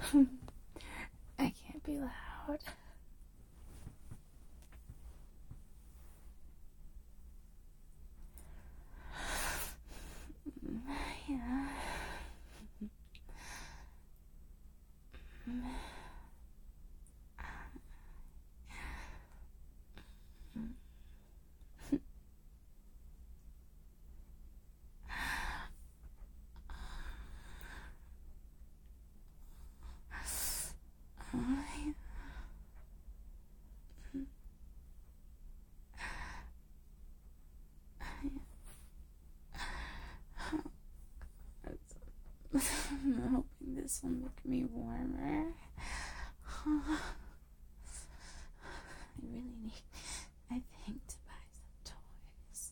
I can't be loud. Yeah. I'm hoping this will make me warmer. I really need, I think, to buy some toys.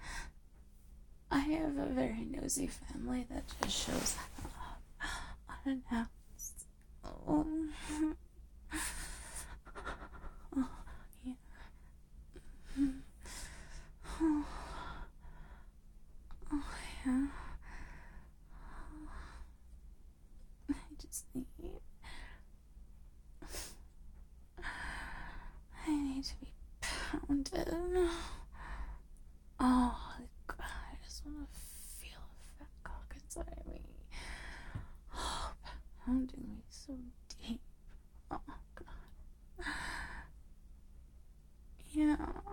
I have a very nosy family that just shows up unannounced. Oh, yeah. Oh, yeah. I just need. I need to be pounded. Oh, God, I just want to feel a fat cock inside me. Oh, pounding me so deep. Oh, God. Yeah.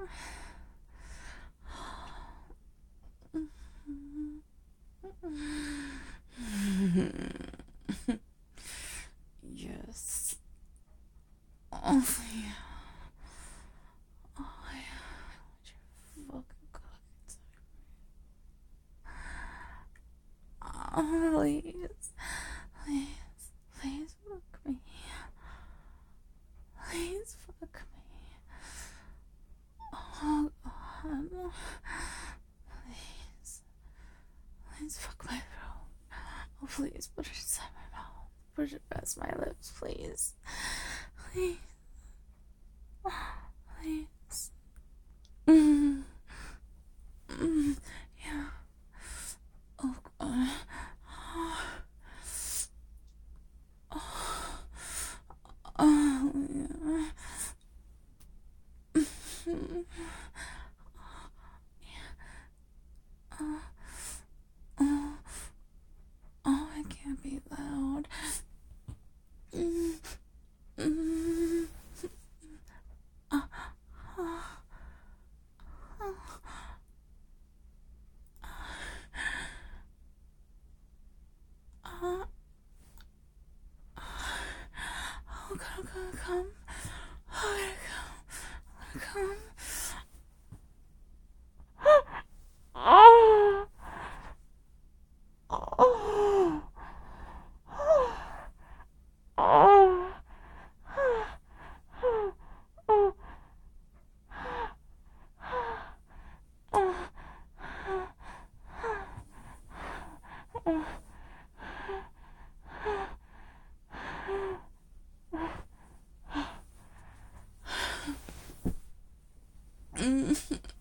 Yes. Oh, yeah. Oh, yeah. I want your fucking cock inside me. Oh, please. Please. Please fuck me. Please fuck me. Oh, God. Please. Please fuck my throat. Oh, please put it inside my mouth. Push it past my lips, please. Please. Please. Yeah. Oh, God. Oh, yeah. Oh, I can't be loud. Oh, come. Oh, come. Oh.